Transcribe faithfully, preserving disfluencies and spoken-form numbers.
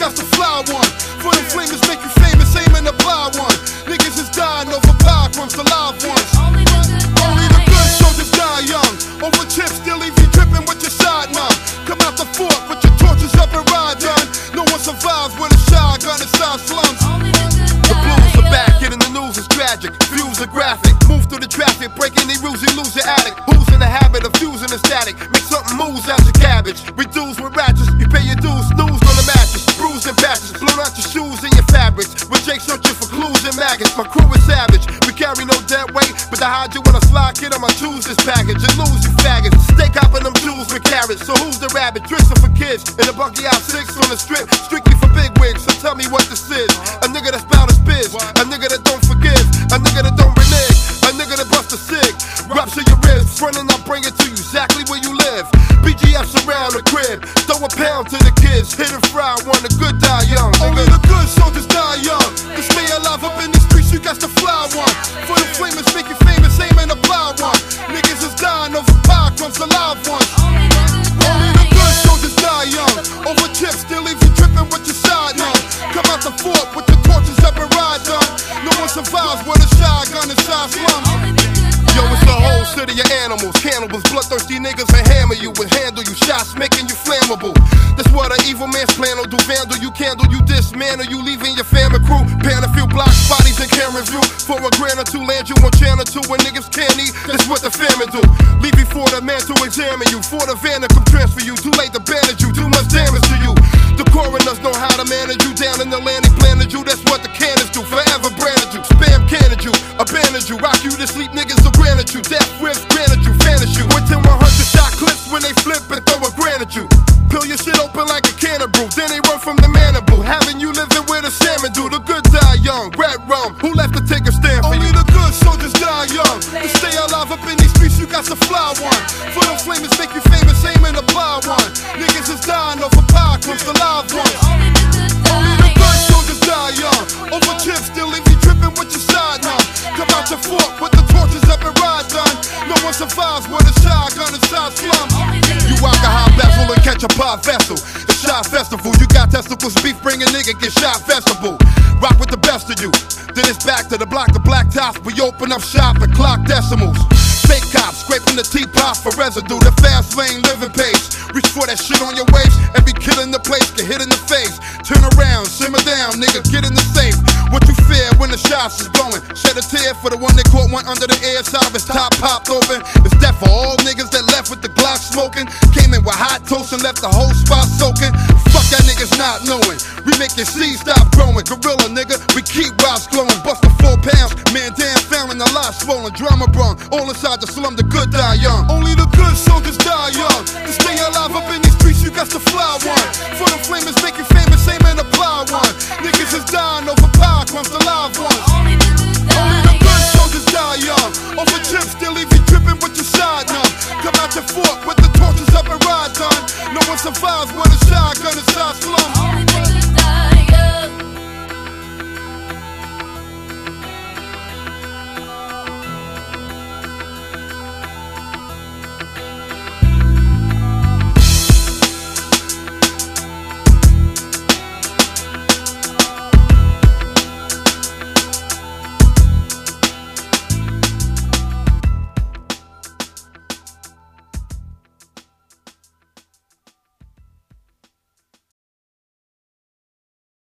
got to fly one. For the flamers make you famous, aim and apply one. Niggas is dying over pie crumbs, the live ones. Only the good die Only the good soldiers die young. Over chips, still leave you dripping with your side numb. Come out the fort with your torches up and ride done. No one survives with a shotgun inside slums. Only the good The die blues are back, young. hitting the news is tragic. Views are graphic, move through the traffic, break any rules, you lose your addict. Who's in the habit of fusing the static? Make something moves out your cabbage. Reduce with ratchets, you pay your dues, snooze on the mattress. Bruise and patches, blown out your shoes and your fabrics. With Jake searching for clues and maggots, my crew is savage. We carry no dead weight, but to hide you when I slide, kid, I'ma choose this package and lose you faggots. Stay copping them jewels with carrots, so who's the rabbit? Dristing for kids, in a bucky out six on the strip, strictly for big wigs, so tell me what this is. A nigga that's bout his biz, a nigga that don't forgive, a nigga that don't renege, a nigga that bust a cig, rupture your ribs, running I'll bring it to you, exactly where you live. B G F's around the crib, throw a pound to the kids, hit and fry, one the good die young. Only the good soldiers die young. To stay alive up in these streets, you got to fly one. For the flamers make you famous, aim and apply one. Niggas is dying over pie crumbs, the live ones. Only the good Only die the good young. soldiers die young. Over chips, still leave you dripping with your side numb. Come out the fort with your torches up and ride done. No one survives with a shotgun inside slums. Only the good Yo, die it's the whole young. city of animals, cannibals, bloodthirsty niggas that hammer you and handle you, shots making you flammable. That's what an evil man's plan will do. Vandal you, candle you, dismantle you, leaving your family crew. Pan a few blocks, bodies in camera view. For a grand or two, land you on channel two when niggas can't eat. That's what the famine do. Leave you for the man to examine you, for the van to come transfer you. Too late to bandage you, too much damage to you. The coroners know how to manage you. Down in the land, they planted you. That's what the cannons do. Forever branded you, spam canned you, abandoned you, rock you to sleep. Niggas will granted you, death whips granted you, vanish you. With ten one hundred shot clips when they flip and throw a granite you. Peel your shit open like a can of brew, then they run from the manable. Having you living where the salmon do. The good die young, red rum. Who left to take a stand for you? Only the good soldiers die young. To stay alive up in these streets, you got to fly one. For them flamers make you famous, aim and apply one. Niggas is dying over pie crumbs, the live ones. Only the good Only die the good young. soldiers die young. Over chips, still leave you dripping with your side numb. Come out your fort with the torches up and ride done. No one survives with a shotgun inside slums. Only the You good alcohol die vessel young. and catch a pot vessel. It's shot festival. You got testicles, beef, bring a nigga, get shot festival. Rock with the best of you. Then it's back to the block, the black tops. We open up shop and clock decimals. Fake cops scraping the teapot for residue. The fast lane living pace. Reach for that shit on your waist and be killing the place. Get hit in the face. Turn around, simmer down, nigga, get in the safe. What you fear when the shots is blowing? Shed a tear for the one that caught one under the air side of his top popped open. It's death for all niggas that left with the Glock smoking. Came in with hot toast and left the whole spot soaking. Fuck that niggas not knowing. We make your seed stop growing. Gorilla nigga, we keep rocks glowing. Bust the four pounds, man damn found in the lot swollen. Drama brung, all inside the slum, the good die young. Only the good soldiers die young. To stay alive up in these streets, you got to fly one. For